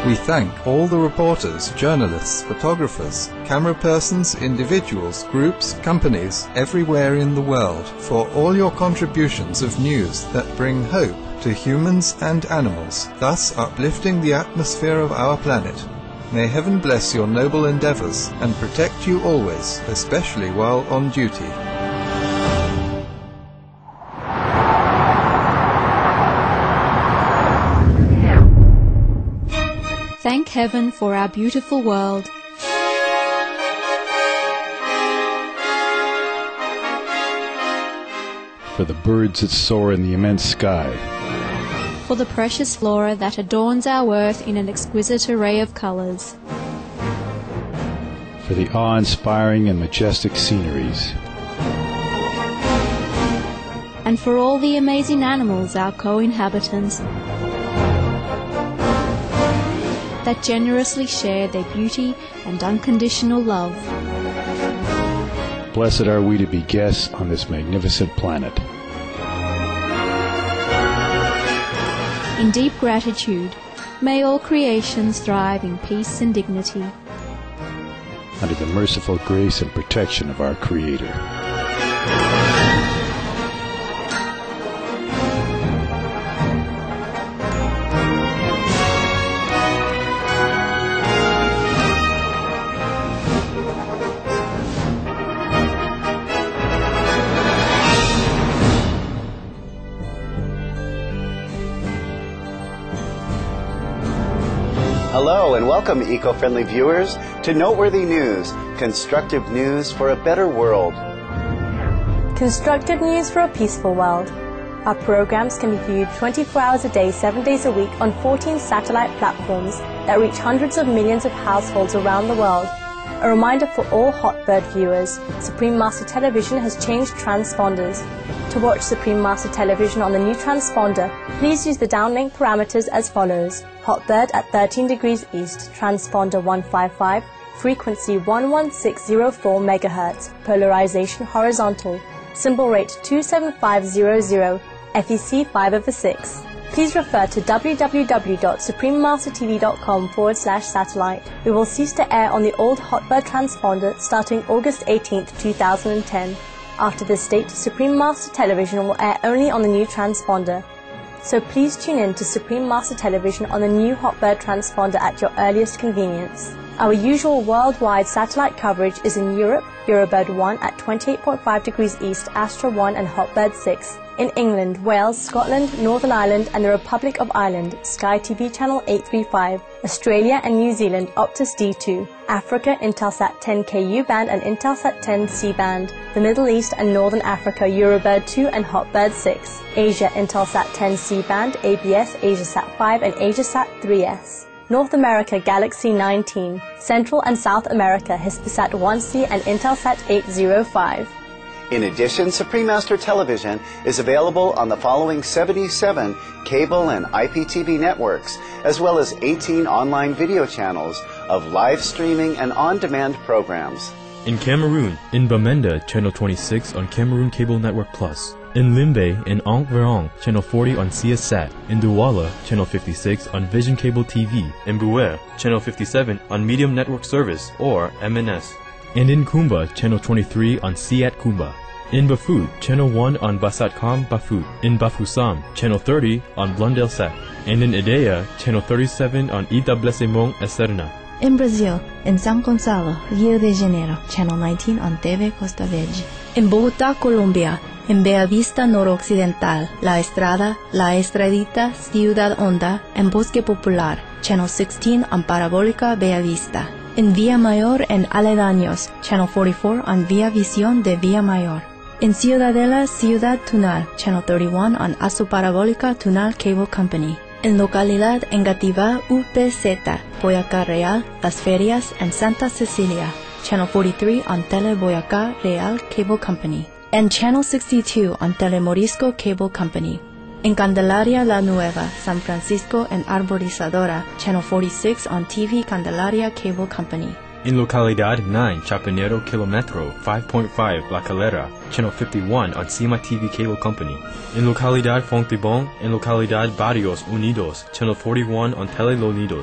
We thank all the reporters, journalists, photographers, camera persons, individuals, groups, companies, everywhere in the world, for all your contributions of news that bring hope to humans and animals, thus uplifting the atmosphere of our planet. May heaven bless your noble endeavors and protect you always, especially while on duty. Thank heaven for our beautiful world. For the birds that soar in the immense sky. For the precious flora that adorns our earth in an exquisite array of colors. For the awe-inspiring and majestic sceneries. And for all the amazing animals, our co-inhabitants, that generously share their beauty and unconditional love. Blessed are we to be guests on this magnificent planet. In deep gratitude, may all creations thrive in peace and dignity. Under the merciful grace and protection of our Creator. Hello and welcome, eco-friendly viewers, to Noteworthy News, constructive news for a better world. Constructive news for a peaceful world. Our programs can be viewed 24 hours a day, 7 days a week on 14 satellite platforms that reach hundreds of millions of households around the world. A reminder for all Hotbird viewers, Supreme Master Television has changed transponders. To watch Supreme Master Television on the new transponder, please use the downlink parameters as follows. Hotbird at 13 degrees east, transponder 155, frequency 11604 MHz, polarization horizontal, symbol rate 27500, FEC 5/6. Please refer to www.suprememastertv.com/satellite. We will cease to air on the old Hotbird transponder starting August 18, 2010. After this date, Supreme Master Television will air only on the new transponder. So please tune in to Supreme Master Television on the new Hotbird transponder at your earliest convenience. Our usual worldwide satellite coverage is in Europe, Eurobird 1 at 28.5 degrees east, Astra 1 and Hotbird 6. In England, Wales, Scotland, Northern Ireland and the Republic of Ireland, Sky TV channel 835. Australia and New Zealand, Optus D2. Africa, Intelsat 10K U-band and Intelsat 10 C-band. The Middle East and Northern Africa, Eurobird 2 and Hotbird 6. Asia, Intelsat 10 C-band, ABS, Asiasat 5 and Asiasat 3S. North America, Galaxy 19. Central and South America, Hispasat 1C and Intelsat 805. In addition, Supreme Master Television is available on the following 77 cable and IPTV networks, as well as 18 online video channels of live streaming and on-demand programs. In Cameroon, in Bamenda, Channel 26 on Cameroon Cable Network Plus. In Limbe, in Ankh-Verong, Channel 40 on CS-SAT. In Douala, Channel 56 on Vision Cable TV. In Bouer, Channel 57 on Medium Network Service, or MNS. And in Kumba, Channel 23 on Siat Kumba. In Bafut, Channel 1 on Basatcom Bafut. In Bafoussam, Channel 30 on Blondelsat. And in Ideia, Channel 37 on Itablecemong Esterna. In Brazil, in São Gonçalo, Rio de Janeiro, Channel 19 on TV Costa Verde. In Bogotá, Colombia, en Bella Vista Noroccidental, La Estrada, La Estradita, Ciudad Honda, en Bosque Popular, Channel 16 on Parabólica Bella Vista. In Villa Mayor en Aledaños, Channel 44 on Via Visión de Villa Mayor. In Ciudadela, Ciudad Tunal, Channel 31 on Asu Parabólica Tunal Cable Company. En localidad Engativá, UPZ, Boyacá Real, Las Ferias and Santa Cecilia, Channel 43 on Tele Boyacá Real Cable Company. And Channel 62 on Telemorisco Cable Company. In Candelaria La Nueva, San Francisco and Arborizadora, Channel 46 on TV Candelaria Cable Company. In Localidad 9, Chapinero Kilometro 5.5 La Calera, Channel 51 on Cima TV Cable Company. In Localidad Fontibón, en Localidad Barrios Unidos, Channel 41 on Tele Los Nidos.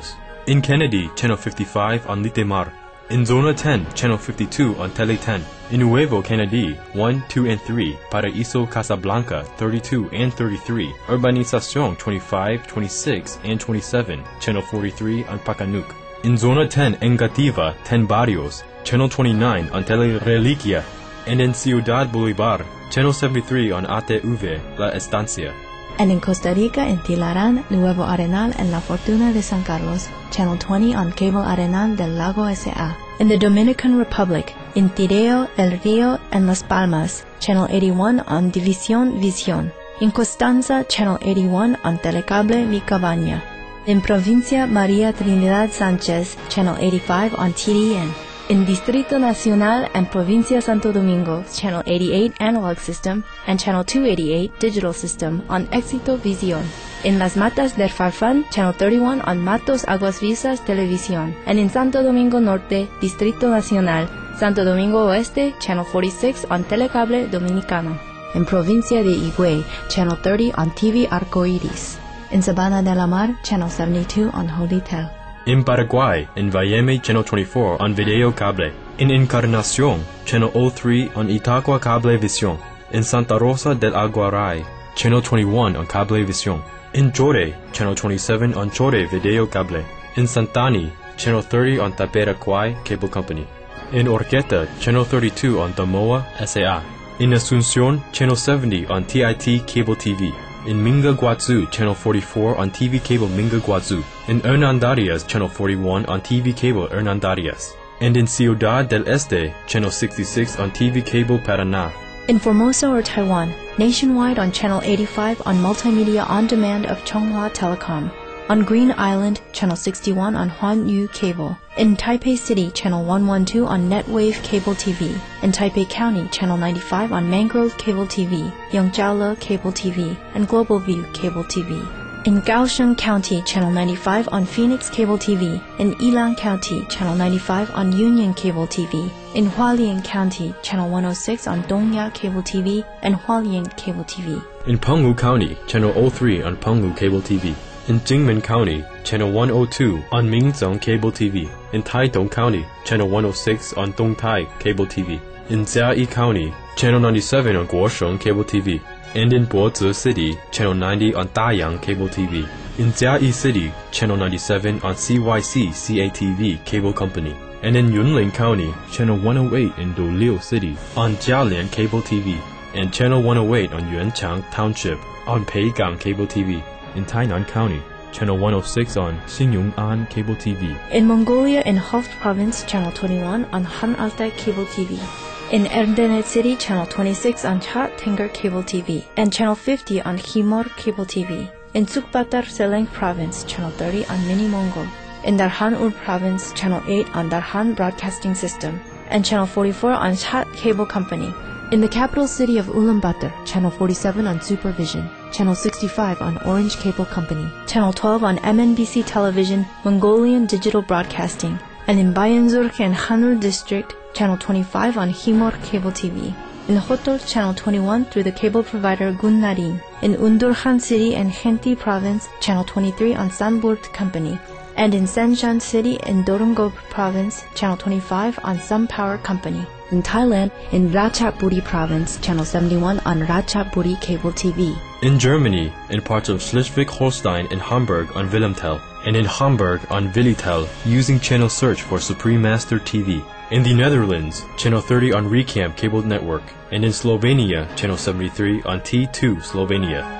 In Kennedy, Channel 55 on Litemar. In Zona 10, Channel 52 on Tele 10. In Nuevo Kennedy, 1, 2, and 3. Paraíso, Casablanca, 32 and 33. Urbanización 25, 26, and 27. Channel 43 on Pacanuc. In Zona 10, Engativa, 10 Barrios. Channel 29 on Tele Reliquia. And in Ciudad Bolivar, Channel 73 on ATV, La Estancia. And in Costa Rica, in Tilarán, Nuevo Arenal, and La Fortuna de San Carlos, Channel 20 on Cable Arenal del Lago S.A. In the Dominican Republic, in Tireo, El Rio, and Las Palmas, Channel 81 on División Visión. In Constanza, Channel 81 on Telecable Vicavania. In Provincia María Trinidad Sánchez, Channel 85 on TDN. In Distrito Nacional and Provincia Santo Domingo, Channel 88 Analog System and Channel 288 Digital System on Éxito Visión. In Las Matas del Farfán, Channel 31 on Matos Aguas Vivas Televisión. And in Santo Domingo Norte, Distrito Nacional, Santo Domingo Oeste, Channel 46 on Telecable Dominicano. In Provincia de Higüey, Channel 30 on TV Arcoiris. In Sabana de la Mar, Channel 72 on Holitel. In Paraguay, in Vayeme, Channel 24 on Video Cable. In Encarnación, Channel 03 on Itaqua Cable Visión. In Santa Rosa del Aguaray, Channel 21 on Cable Visión. In Chore, Channel 27 on Chore Video Cable. In Santani, Channel 30 on Taperacuay Cable Company. In Orqueta, Channel 32 on Damoa S.A. In Asunción, Channel 70 on TIT Cable TV. In Minga Guazú, Channel 44 on TV Cable Minga Guazú. In Hernandarias, Channel 41 on TV Cable Hernandarias. And in Ciudad del Este, Channel 66 on TV Cable Paraná. In Formosa or Taiwan, nationwide on Channel 85 on Multimedia On Demand of Chonghua Telecom. On Green Island, Channel 61 on Huanyu Cable. In Taipei City, Channel 112 on Netwave Cable TV. In Taipei County, Channel 95 on Mangrove Cable TV, Yangjiaole Cable TV, and Global View Cable TV. In Kaohsiung County, Channel 95 on Phoenix Cable TV. In Yilan County, Channel 95 on Union Cable TV. In Hualien County, Channel 106 on Dongya Cable TV and Hualien Cable TV. In Penghu County, Channel 03 on Penghu Cable TV. In Jingmen County, Channel 102 on Minzhong Cable TV. In Taitung County, Channel 106 on Dongtai Cable TV. In Jiayi County, Channel 97 on Guosheng Cable TV. And in Bozi City, Channel 90 on Dayang Cable TV. In Jiayi City, Channel 97 on CYC CATV Cable Company. And in Yunlin County, Channel 108 in Doliu City on Jialian Cable TV. And Channel 108 on Yuanchang Township on Peigang Cable TV. In Tainan County, Channel 106 on Xingyungan Cable TV. In Mongolia, in Hof Province, Channel 21 on Han Altai Cable TV. In Erdenet City, Channel 26 on Chat Tenger Cable TV. And Channel 50 on Himor Cable TV. In Sukbatar Seleng Province, Channel 30 on Mini Mongol. In Darhan Ur Province, Channel 8 on Darhan Broadcasting System. And Channel 44 on Chat Cable Company. In the capital city of Ulaanbaatar, Channel 47 on Supervision, Channel 65 on Orange Cable Company, Channel 12 on MNBC Television, Mongolian Digital Broadcasting, and in Bayanzurk and Hanur District, Channel 25 on Himor Cable TV. In Hotor, Channel 21 through the cable provider Gunnarin. In Undurhan City and Khenti Province, Channel 23 on Sanburt Company. And in Sanshan City in Dorongop Province, Channel 25 on SunPower Company. In Thailand, in Ratchaburi Province, Channel 71 on Ratchaburi Cable TV. In Germany, in parts of Schleswig-Holstein and Hamburg on Wilhelmtel, and in Hamburg on Willitel, using channel search for Supreme Master TV. In the Netherlands, Channel 30 on Recamp Cable Network, and in Slovenia, Channel 73 on T2 Slovenia.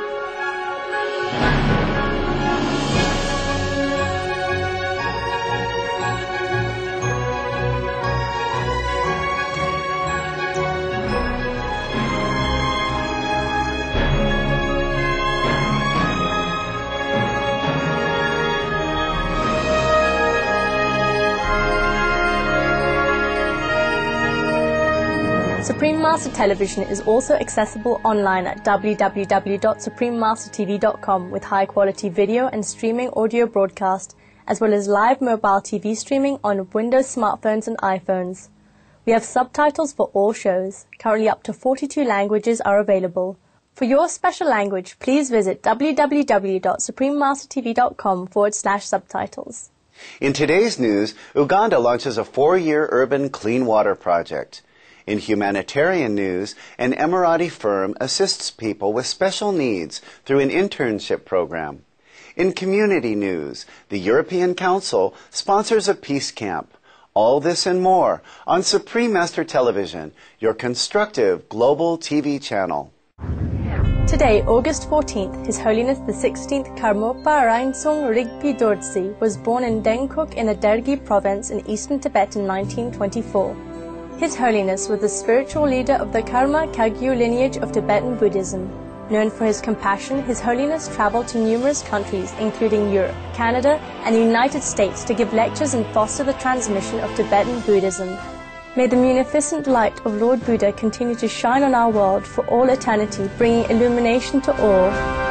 Supreme Master Television is also accessible online at www.suprememastertv.com with high-quality video and streaming audio broadcast, as well as live mobile TV streaming on Windows smartphones and iPhones. We have subtitles for all shows. Currently up to 42 languages are available. For your special language, please visit www.suprememastertv.com/subtitles. In today's news, Uganda launches a 4-year urban clean water project. In humanitarian news, an Emirati firm assists people with special needs through an internship program. In community news, the European Council sponsors a peace camp. All this and more on Supreme Master Television, your constructive global TV channel. Today, August 14th, His Holiness the 16th Karmapa Rainsong Rigpi Dorji was born in Dengkuk in the Dergi province in eastern Tibet in 1924. His Holiness was the spiritual leader of the Karma Kagyu lineage of Tibetan Buddhism. Known for his compassion, His Holiness traveled to numerous countries, including Europe, Canada, and the United States, to give lectures and foster the transmission of Tibetan Buddhism. May the munificent light of Lord Buddha continue to shine on our world for all eternity, bringing illumination to all.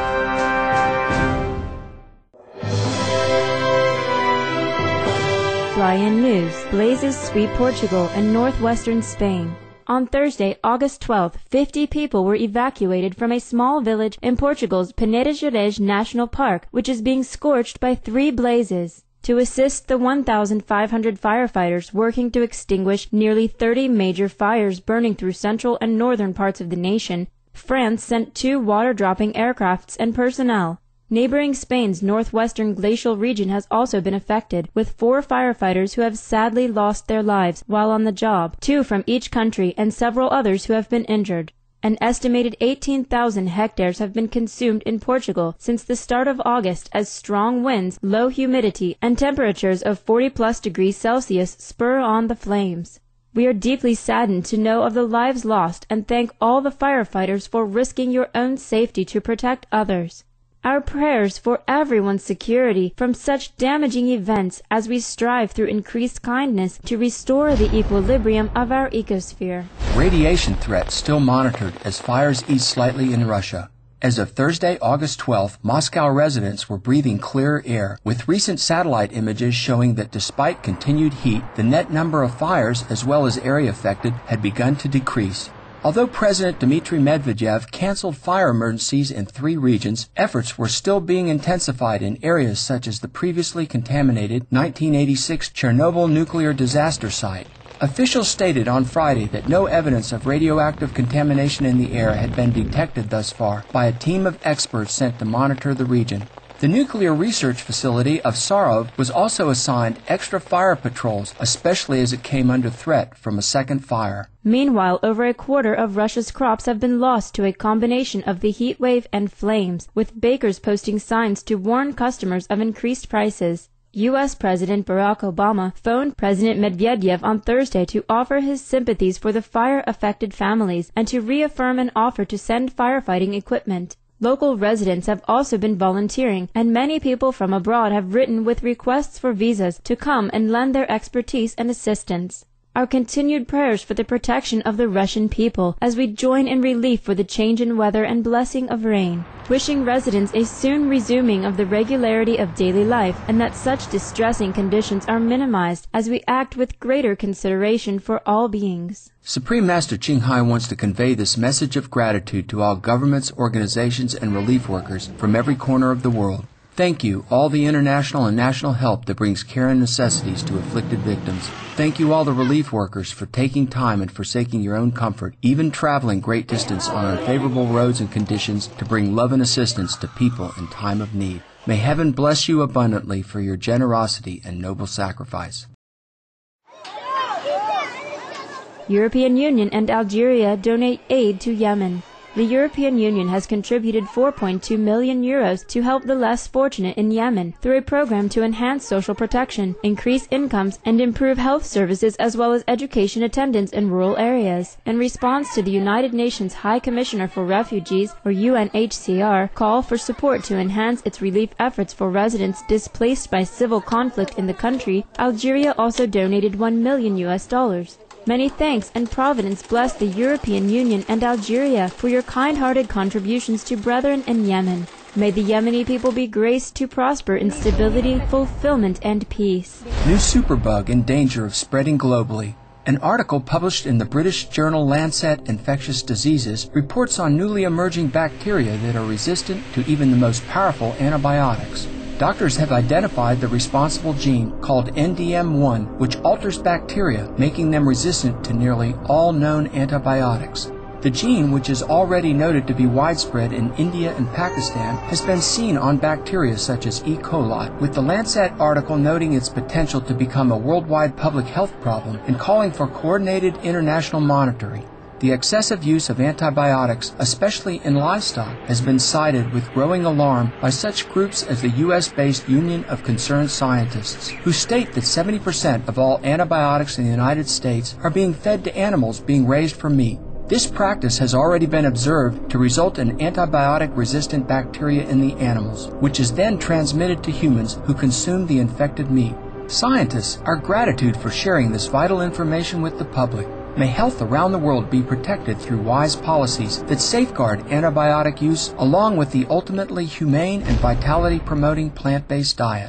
Fly-in news. Blazes sweep Portugal and northwestern Spain. On Thursday, August 12th, 50 people were evacuated from a small village in Portugal's Peneda Gerês National Park, which is being scorched by 3 blazes. To assist the 1,500 firefighters working to extinguish nearly 30 major fires burning through central and northern parts of the nation, France sent 2 water-dropping aircrafts and personnel. Neighboring Spain's northwestern glacial region has also been affected, with 4 firefighters who have sadly lost their lives while on the job, 2 from each country, and several others who have been injured. An estimated 18,000 hectares have been consumed in Portugal since the start of August as strong winds, low humidity, and temperatures of 40+ degrees Celsius spur on the flames. We are deeply saddened to know of the lives lost and thank all the firefighters for risking your own safety to protect others. Our prayers for everyone's security from such damaging events as we strive through increased kindness to restore the equilibrium of our ecosphere. Radiation threat still monitored as fires ease slightly in Russia. As of Thursday, August 12th, Moscow residents were breathing clearer air, with recent satellite images showing that despite continued heat, the net number of fires as well as area affected had begun to decrease. Although President Dmitry Medvedev canceled fire emergencies in 3 regions, efforts were still being intensified in areas such as the previously contaminated 1986 Chernobyl nuclear disaster site. Officials stated on Friday that no evidence of radioactive contamination in the air had been detected thus far by a team of experts sent to monitor the region. The nuclear research facility of Sarov was also assigned extra fire patrols, especially as it came under threat from a second fire. Meanwhile, over a quarter of Russia's crops have been lost to a combination of the heat wave and flames, with bakers posting signs to warn customers of increased prices. U.S. President Barack Obama phoned President Medvedev on Thursday to offer his sympathies for the fire-affected families and to reaffirm an offer to send firefighting equipment. Local residents have also been volunteering, and many people from abroad have written with requests for visas to come and lend their expertise and assistance. Our continued prayers for the protection of the Russian people as we join in relief for the change in weather and blessing of rain, wishing residents a soon resuming of the regularity of daily life and that such distressing conditions are minimized as we act with greater consideration for all beings. Supreme Master Ching Hai wants to convey this message of gratitude to all governments, organizations, and relief workers from every corner of the world. Thank you, all the international and national help that brings care and necessities to afflicted victims. Thank you, all the relief workers, for taking time and forsaking your own comfort, even traveling great distance on unfavorable roads and conditions to bring love and assistance to people in time of need. May heaven bless you abundantly for your generosity and noble sacrifice. European Union and Algeria donate aid to Yemen. The European Union has contributed 4.2 million euros to help the less fortunate in Yemen through a program to enhance social protection, increase incomes, and improve health services as well as education attendance in rural areas. In response to the United Nations High Commissioner for Refugees, or UNHCR, call for support to enhance its relief efforts for residents displaced by civil conflict in the country, Algeria also donated $1 million. Many thanks and Providence bless the European Union and Algeria for your kind-hearted contributions to brethren in Yemen. May the Yemeni people be graced to prosper in stability, fulfillment, and peace. New superbug in danger of spreading globally. An article published in the British journal Lancet Infectious Diseases reports on newly emerging bacteria that are resistant to even the most powerful antibiotics. doctors have identified the responsible gene called NDM1, which alters bacteria, making them resistant to nearly all known antibiotics. The gene, which is already noted to be widespread in India and Pakistan, has been seen on bacteria such as E. coli, with the Lancet article noting its potential to become a worldwide public health problem and calling for coordinated international monitoring. The excessive use of antibiotics, especially in livestock, has been cited with growing alarm by such groups as the U.S.-based Union of Concerned Scientists, who state that 70% of all antibiotics in the United States are being fed to animals being raised for meat. This practice has already been observed to result in antibiotic-resistant bacteria in the animals, which is then transmitted to humans who consume the infected meat. Scientists are gratitude for sharing this vital information with the public. May health around the world be protected through wise policies that safeguard antibiotic use along with the ultimately humane and vitality-promoting plant-based diet.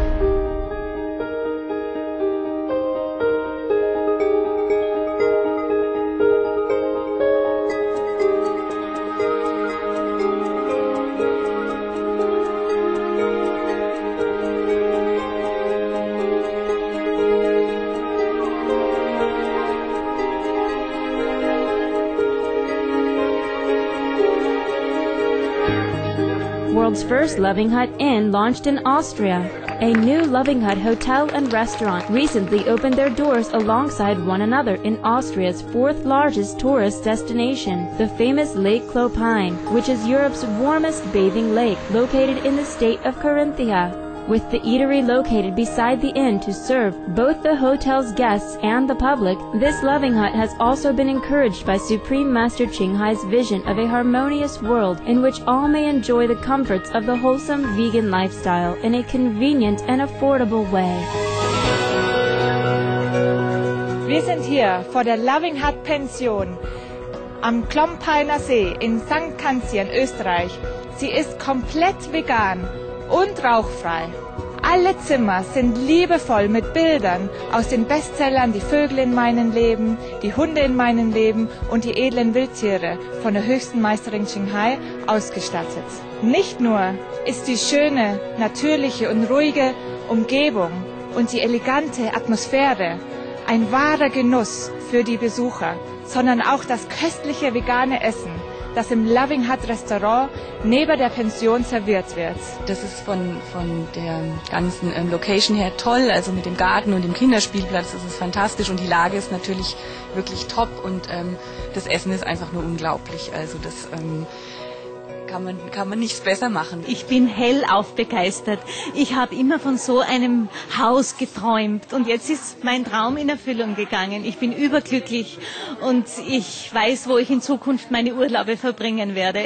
World's first Loving Hut Inn launched in Austria. A new Loving Hut hotel and restaurant recently opened their doors alongside one another in Austria's fourth largest tourist destination, the famous Lake Klopine, which is Europe's warmest bathing lake, located in the state of Carinthia. With the eatery located beside the inn to serve both the hotel's guests and the public, this Loving Hut has also been encouraged by Supreme Master Ching Hai's vision of a harmonious world in which all may enjoy the comforts of the wholesome vegan lifestyle in a convenient and affordable way. Wir sind hier vor der Loving Hut Pension am Klompiner See in St. Kanzien, Österreich. Sie ist komplett vegan und rauchfrei. Alle Zimmer sind liebevoll mit Bildern aus den Bestsellern Die Vögel in meinem Leben, Die Hunde in meinem Leben und die edlen Wildtiere von der höchsten Meisterin Ching Hai ausgestattet. Nicht nur ist die schöne, natürliche und ruhige Umgebung und die elegante Atmosphäre ein wahrer Genuss für die Besucher, sondern auch das köstliche vegane Essen, das im Loving Hut Restaurant neben der Pension serviert wird. Das ist von der ganzen Location her toll, also mit dem Garten und dem Kinderspielplatz ist es fantastisch und die Lage ist natürlich wirklich top und das Essen ist einfach nur unglaublich. Also das kann man nichts besser machen. Ich bin hellauf begeistert. Ich habe immer von so einem Haus geträumt und jetzt ist mein Traum in Erfüllung gegangen. Ich bin überglücklich und ich weiß, wo ich in Zukunft meine Urlaube verbringen werde.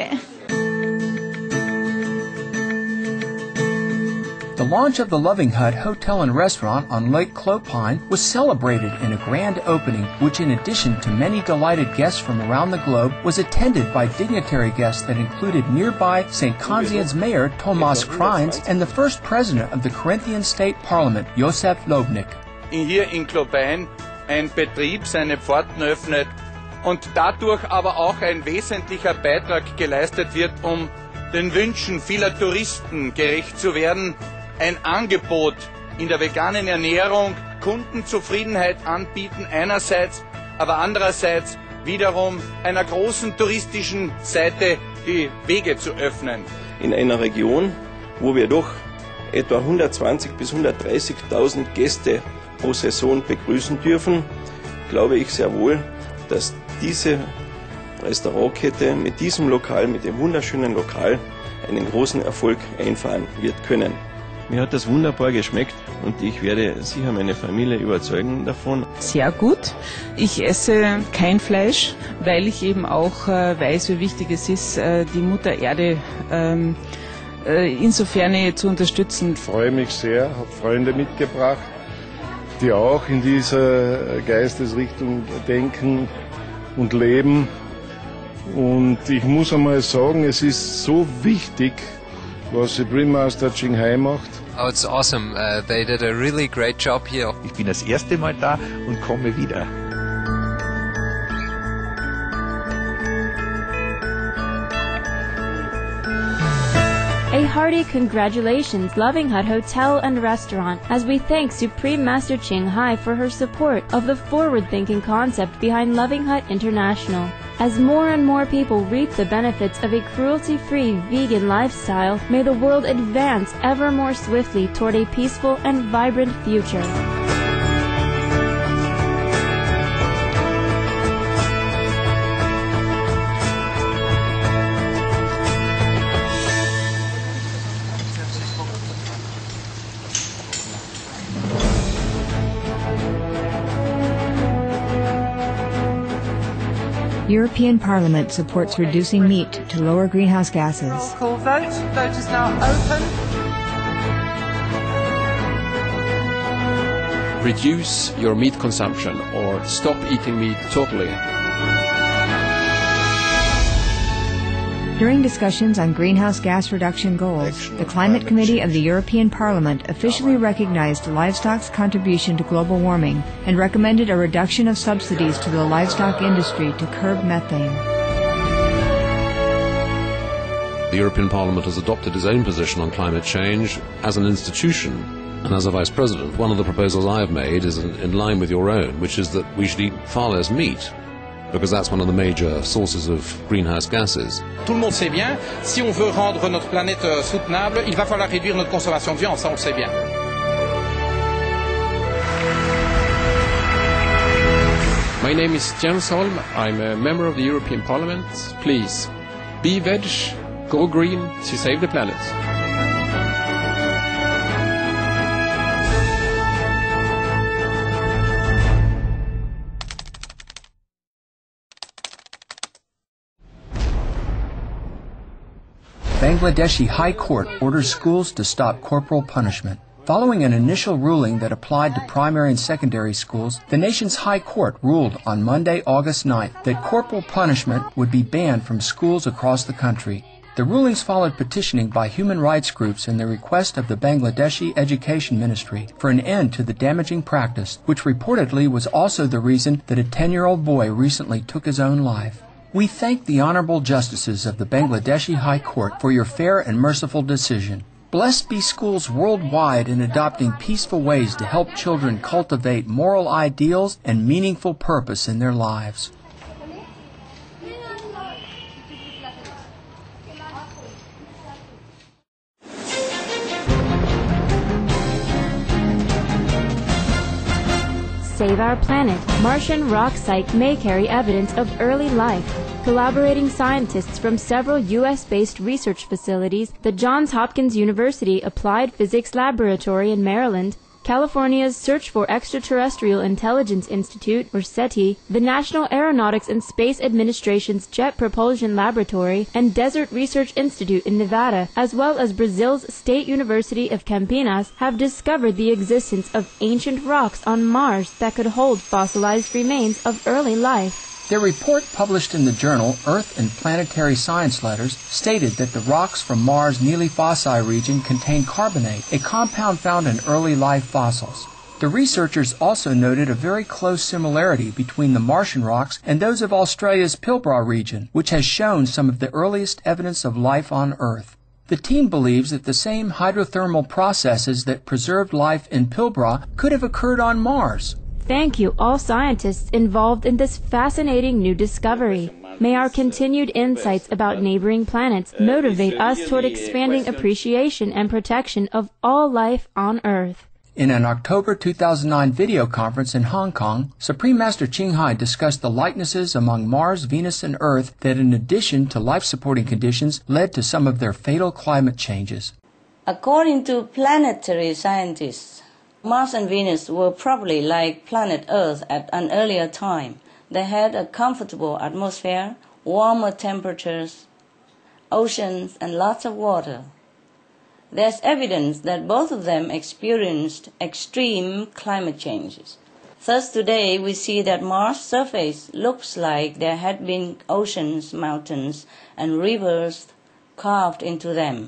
The launch of the Loving Hut Hotel and Restaurant on Lake Klopine was celebrated in a grand opening, which in addition to many delighted guests from around the globe, was attended by dignitary guests that included nearby St. Kanzien's Mayor Thomas Kreins and the first President of the Carinthian State Parliament, Josef Lobnik. Hier in Klopine ein Betrieb seine Pforten öffnet und dadurch aber auch ein wesentlicher Beitrag geleistet wird, um den Wünschen vieler Touristen gerecht zu werden. Ein Angebot in der veganen Ernährung, Kundenzufriedenheit anbieten einerseits, aber andererseits wiederum einer großen touristischen Seite die Wege zu öffnen. In einer Region, wo wir doch etwa 120.000 bis 130.000 Gäste pro Saison begrüßen dürfen, glaube ich sehr wohl, dass diese Restaurantkette mit diesem Lokal, mit dem wunderschönen Lokal, einen großen Erfolg einfahren wird können. Mir hat das wunderbar geschmeckt und ich werde sicher meine Familie überzeugen davon. Sehr gut. Ich esse kein Fleisch, weil ich eben auch weiß, wie wichtig es ist, die Mutter Erde insofern zu unterstützen. Ich freue mich sehr, habe Freunde mitgebracht, die auch in dieser Geistesrichtung denken und leben. Und ich muss einmal sagen, es ist so wichtig, was Supreme Master Ching Hai macht. Oh, it's awesome. They did a really great job here. Ich bin das erste Mal da und komme wieder. A hearty congratulations Loving Hut Hotel and Restaurant as we thank Supreme Master Ching Hai for her support of the forward-thinking concept behind Loving Hut International. As more and more people reap the benefits of a cruelty-free vegan lifestyle, may the world advance ever more swiftly toward a peaceful and vibrant future. European Parliament supports reducing meat to lower greenhouse gases. Roll call vote. Vote is now open. Reduce your meat consumption or stop eating meat totally. During discussions on greenhouse gas reduction goals, the Climate Committee of the European Parliament officially recognized livestock's contribution to global warming and recommended a reduction of subsidies to the livestock industry to curb methane. The European Parliament has adopted its own position on climate change as an institution. And as a Vice President, one of the proposals I have made is in line with your own, which is that we should eat far less meat, because that's one of the major sources of greenhouse gases. Tout le monde sait bien, si on veut rendre notre planète soutenable, il va falloir réduire notre consommation de viande, ça on le sait bien. My name is Jens Holm. I'm a member of the European Parliament. Please, be veg, go green to save the planet. Bangladeshi High Court orders schools to stop corporal punishment. Following an initial ruling that applied to primary and secondary schools, the nation's High Court ruled on Monday, August 9th, that corporal punishment would be banned from schools across the country. The rulings followed petitioning by human rights groups and the request of the Bangladeshi Education Ministry for an end to the damaging practice, which reportedly was also the reason that a 10-year-old boy recently took his own life. We thank the Honorable Justices of the Bangladeshi High Court for your fair and merciful decision. Blessed be schools worldwide in adopting peaceful ways to help children cultivate moral ideals and meaningful purpose in their lives. Save Our Planet, Martian rock site may carry evidence of early life. Collaborating scientists from several U.S.-based research facilities, the Johns Hopkins University Applied Physics Laboratory in Maryland, California's Search for Extraterrestrial Intelligence Institute, or SETI, the National Aeronautics and Space Administration's Jet Propulsion Laboratory, and Desert Research Institute in Nevada, as well as Brazil's State University of Campinas, have discovered the existence of ancient rocks on Mars that could hold fossilized remains of early life. Their report, published in the journal Earth and Planetary Science Letters, stated that the rocks from Mars' Nili Fossae region contain carbonate, a compound found in early life fossils. The researchers also noted a very close similarity between the Martian rocks and those of Australia's Pilbara region, which has shown some of the earliest evidence of life on Earth. The team believes that the same hydrothermal processes that preserved life in Pilbara could have occurred on Mars. Thank you, all scientists involved in this fascinating new discovery. May our continued insights about neighboring planets motivate us toward expanding appreciation and protection of all life on Earth. In an October 2009 video conference in Hong Kong, Supreme Master Ching Hai discussed the likenesses among Mars, Venus, and Earth that, in addition to life-supporting conditions, led to some of their fatal climate changes. According to planetary scientists, Mars and Venus were probably like planet Earth at an earlier time. They had a comfortable atmosphere, warmer temperatures, oceans, and lots of water. There's evidence that both of them experienced extreme climate changes. Thus today we see that Mars' surface looks like there had been oceans, mountains, and rivers carved into them.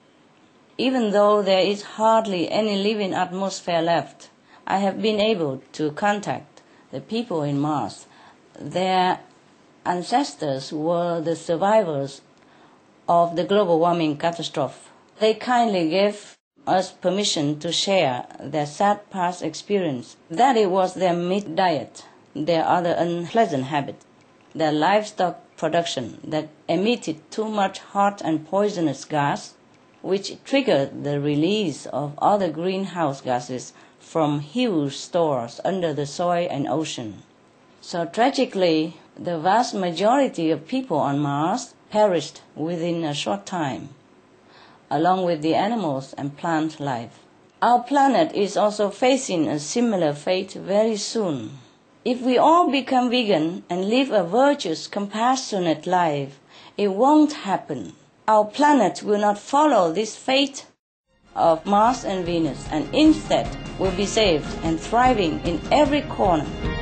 Even though there is hardly any living atmosphere left, I have been able to contact the people in Mars. Their ancestors were the survivors of the global warming catastrophe They kindly gave us permission to share their sad past experience, that it was their meat diet, their other unpleasant habits, their livestock production that emitted too much hot and poisonous gas, which triggered the release of other greenhouse gases from huge stores under the soil and ocean. So tragically, the vast majority of people on Mars perished within a short time, along with the animals and plant life. Our planet is also facing a similar fate very soon. If we all become vegan and live a virtuous, compassionate life, it won't happen. Our planet will not follow this fate of Mars and Venus, and instead will be saved and thriving in every corner.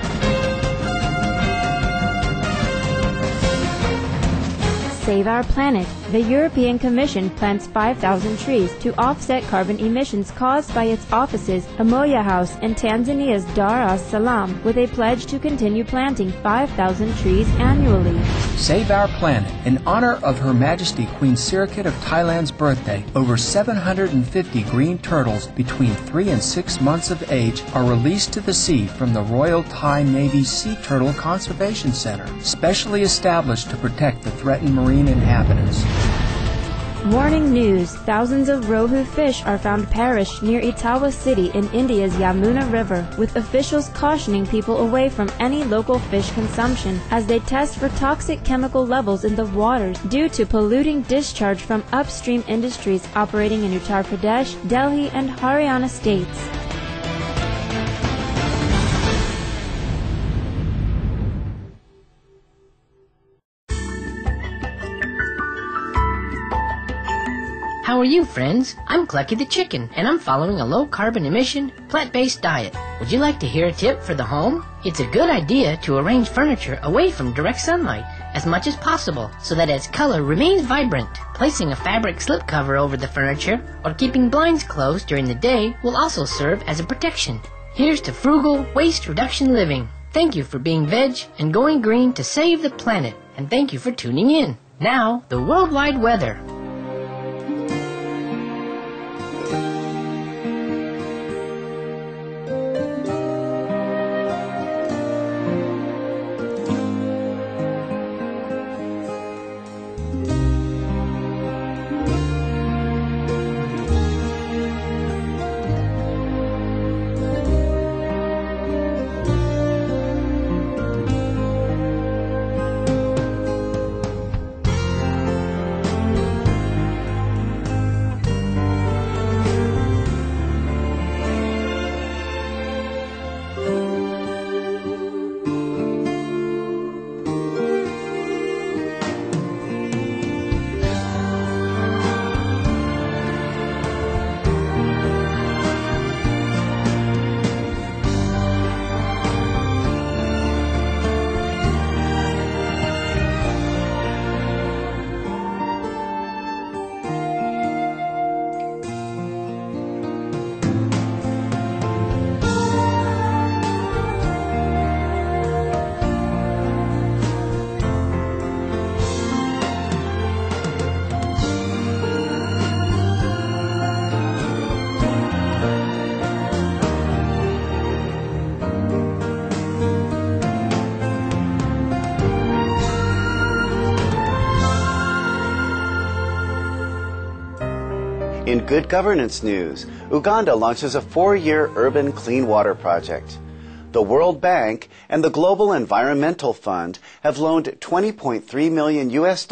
Save Our Planet. The European Commission plants 5,000 trees to offset carbon emissions caused by its offices, Umoja House, and Tanzania's Dar es Salaam, with a pledge to continue planting 5,000 trees annually. Save Our Planet. In honor of Her Majesty Queen Sirikit of Thailand's birthday, over 750 green turtles between 3 and 6 months of age are released to the sea from the Royal Thai Navy Sea Turtle Conservation Center, specially established to protect the threatened marine inhabitants. Warning news. Thousands of rohu fish are found perished near Etawah City in India's Yamuna River, with officials cautioning people away from any local fish consumption as they test for toxic chemical levels in the waters due to polluting discharge from upstream industries operating in Uttar Pradesh, Delhi, and Haryana states. How are you, friends? I'm Clucky the Chicken, and I'm following a low-carbon emission, plant-based diet. Would you like to hear a tip for the home? It's a good idea to arrange furniture away from direct sunlight as much as possible so that its color remains vibrant. Placing a fabric slipcover over the furniture or keeping blinds closed during the day will also serve as a protection. Here's to frugal, waste reduction living. Thank you for being veg and going green to save the planet, and thank you for tuning in. Now, the worldwide weather. In good governance news, Uganda launches a 4-year urban clean water project. The World Bank and the Global Environmental Fund have loaned $20.3 million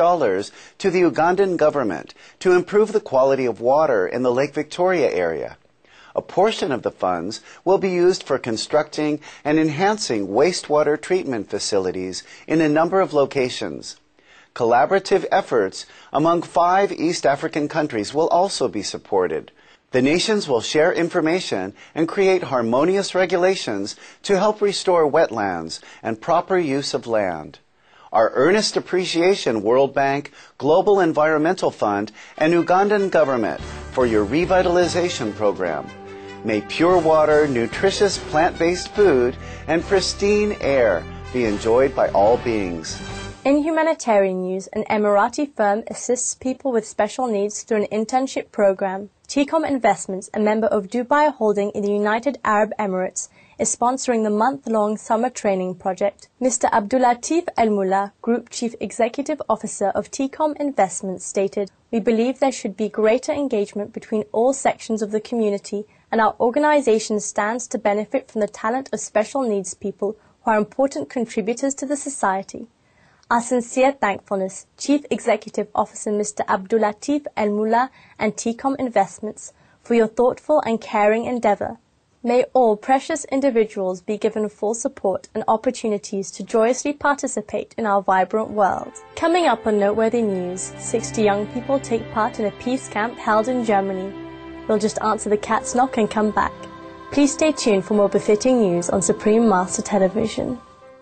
to the Ugandan government to improve the quality of water in the Lake Victoria area. A portion of the funds will be used for constructing and enhancing wastewater treatment facilities in a number of locations. Collaborative efforts among 5 East African countries will also be supported. The nations will share information and create harmonious regulations to help restore wetlands and proper use of land. Our earnest appreciation, World Bank, Global Environmental Fund, and Ugandan government for your revitalization program. May pure water, nutritious plant-based food, and pristine air be enjoyed by all beings. In humanitarian news, an Emirati firm assists people with special needs through an internship program. TCOM Investments, a member of Dubai Holding in the United Arab Emirates, is sponsoring the month-long summer training project. Mr. Abdulatif El-Mullah, Group Chief Executive Officer of TCOM Investments, stated, "We believe there should be greater engagement between all sections of the community, and our organization stands to benefit from the talent of special needs people who are important contributors to the society." Our sincere thankfulness, Chief Executive Officer Mr. Abdulatif El-Mullah and TCOM Investments, for your thoughtful and caring endeavor. May all precious individuals be given full support and opportunities to joyously participate in our vibrant world. Coming up on Noteworthy News, 60 young people take part in a peace camp held in Germany. We'll just answer the cat's knock and come back. Please stay tuned for more befitting news on Supreme Master Television.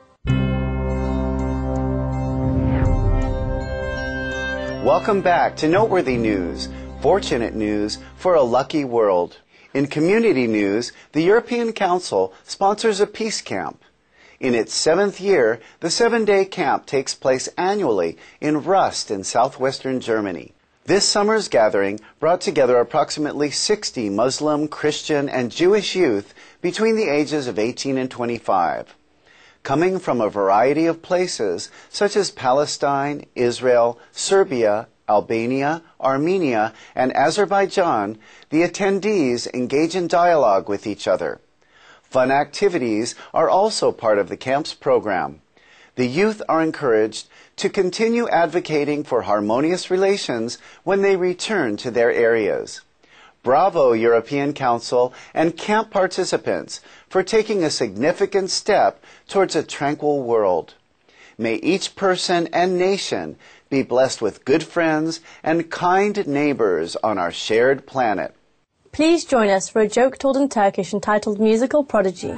Welcome back to Noteworthy News, fortunate news for a lucky world. In community news, the European Council sponsors a peace camp. In its 7th year, the 7-day camp takes place annually in Rust in southwestern Germany. This summer's gathering brought together approximately 60 Muslim, Christian, and Jewish youth between the ages of 18 and 25. Coming from a variety of places, such as Palestine, Israel, Serbia, Albania, Armenia, and Azerbaijan, the attendees engage in dialogue with each other. Fun activities are also part of the camp's program. The youth are encouraged to continue advocating for harmonious relations when they return to their areas. Bravo, European Council and camp participants, for taking a significant step towards a tranquil world. May each person and nation be blessed with good friends and kind neighbors on our shared planet. Please join us for a joke told in Turkish entitled Musical Prodigy.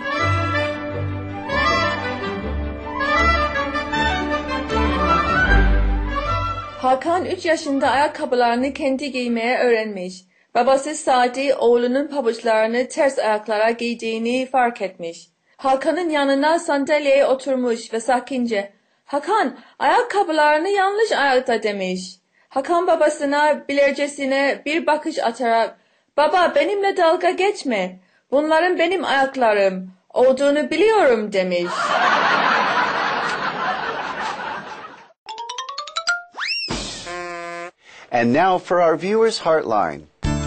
Hakan 3 yaşında ayakkabılarını kendi giymeye öğrenmiş. Babası Sadi oğlunun pabuçlarını ters ayaklara giydiğini fark etmiş. Hakan'ın yanına sandalyeye oturmuş ve sakince "Hakan, ayakkabılarını yanlış ayakta" demiş. Hakan babasına bilercesine bir bakış atarak "Baba, benimle dalga geçme. Bunların benim ayaklarım olduğunu biliyorum" demiş. And now for our viewers' Heartline.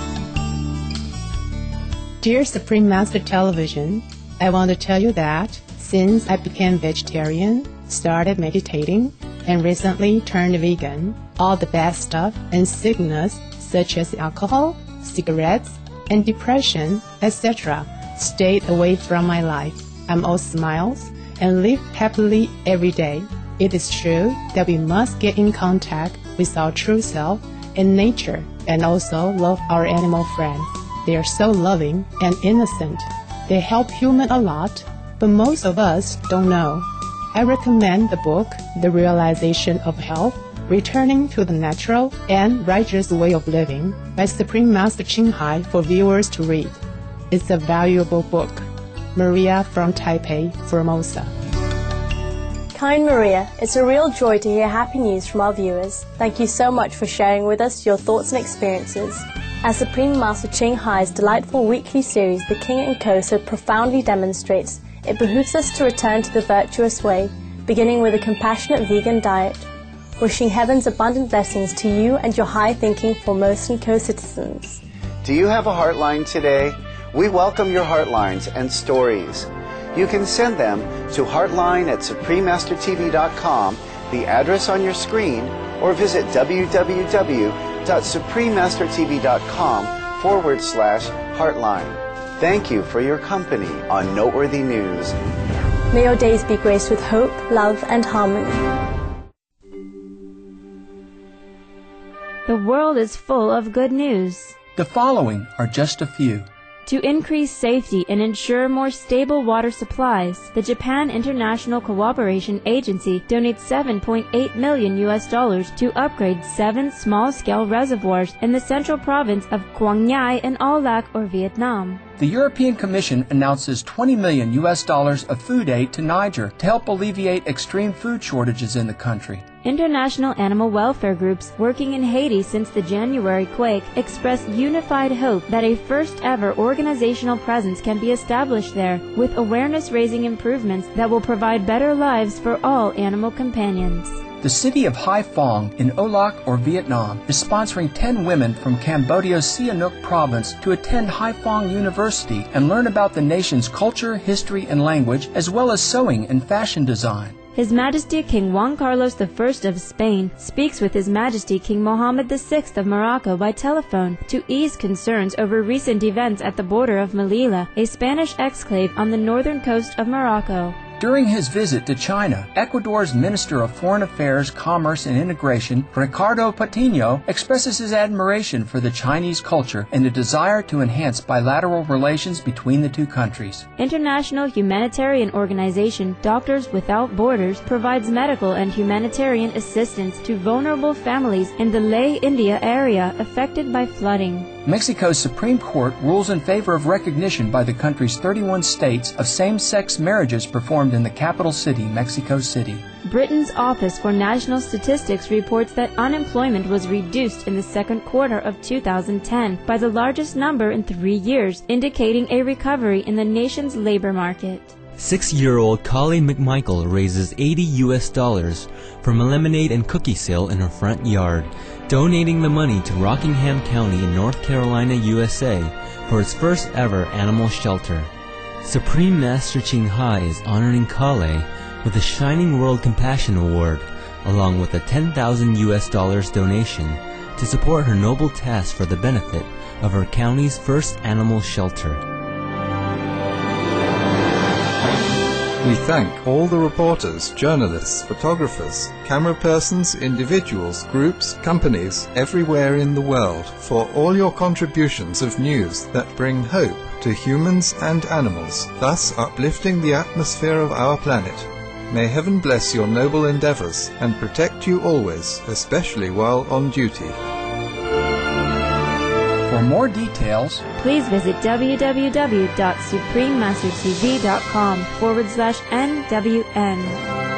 Dear Supreme Master Television, I want to tell you that since I became vegetarian, started meditating, and recently turned vegan, all the bad stuff and sickness such as alcohol, cigarettes, and depression, etc. stayed away from my life. I'm all smiles and live happily every day. It is true that we must get in contact with our true self and nature, and also love our animal friends. They are so loving and innocent. They help humans a lot, but most of us don't know. I recommend the book, The Realization of Health, Returning to the Natural and Righteous Way of Living by Supreme Master Ching Hai for viewers to read. It's a valuable book. Maria from Taipei, Formosa. Kind Maria, it's a real joy to hear happy news from our viewers. Thank you so much for sharing with us your thoughts and experiences. As Supreme Master Ching Hai's delightful weekly series, The King & Co. so profoundly demonstrates, it behooves us to return to the virtuous way, beginning with a compassionate vegan diet. Wishing heaven's abundant blessings to you and your high-thinking Formosan co-citizens. Do you have a Heartline today? We welcome your Heartlines and stories. You can send them to heartline@suprememastertv.com, the address on your screen, or visit www.suprememastertv.com/heartline. Thank you for your company on Noteworthy News. May your days be graced with hope, love, and harmony. The world is full of good news. The following are just a few. To increase safety and ensure more stable water supplies, the Japan International Cooperation Agency donates $7.8 million to upgrade 7 small-scale reservoirs in the central province of Quang Nhai in Ao Lac or Vietnam. The European Commission announces $20 million of food aid to Niger to help alleviate extreme food shortages in the country. International animal welfare groups working in Haiti since the January quake express unified hope that a first-ever organizational presence can be established there with awareness-raising improvements that will provide better lives for all animal companions. The city of Hai Phong in Ao Lac or Vietnam is sponsoring 10 women from Cambodia's Sihanouk province to attend Hai Phong University and learn about the nation's culture, history, and language, as well as sewing and fashion design. His Majesty King Juan Carlos I of Spain speaks with His Majesty King Mohammed VI of Morocco by telephone to ease concerns over recent events at the border of Melilla, a Spanish exclave on the northern coast of Morocco. During his visit to China, Ecuador's Minister of Foreign Affairs, Commerce and Integration, Ricardo Patino, expresses his admiration for the Chinese culture and a desire to enhance bilateral relations between the two countries. International humanitarian organization Doctors Without Borders provides medical and humanitarian assistance to vulnerable families in the Leh, India area affected by flooding. Mexico's Supreme Court rules in favor of recognition by the country's 31 states of same-sex marriages performed in the capital city, Mexico City. Britain's Office for National Statistics reports that unemployment was reduced in the second quarter of 2010 by the largest number in 3 years, indicating a recovery in the nation's labor market. 6-year-old Colleen McMichael raises $80 from a lemonade and cookie sale in her front yard, donating the money to Rockingham County in North Carolina, USA, for its first ever animal shelter. Supreme Master Ching Hai is honoring Kale with the Shining World Compassion Award, along with a $10,000 donation to support her noble task for the benefit of her county's first animal shelter. We thank all the reporters, journalists, photographers, camera persons, individuals, groups, companies, everywhere in the world for all your contributions of news that bring hope to humans and animals, thus uplifting the atmosphere of our planet. May heaven bless your noble endeavors and protect you always, especially while on duty. For more details, please visit www.suprememastertv.com/NWN.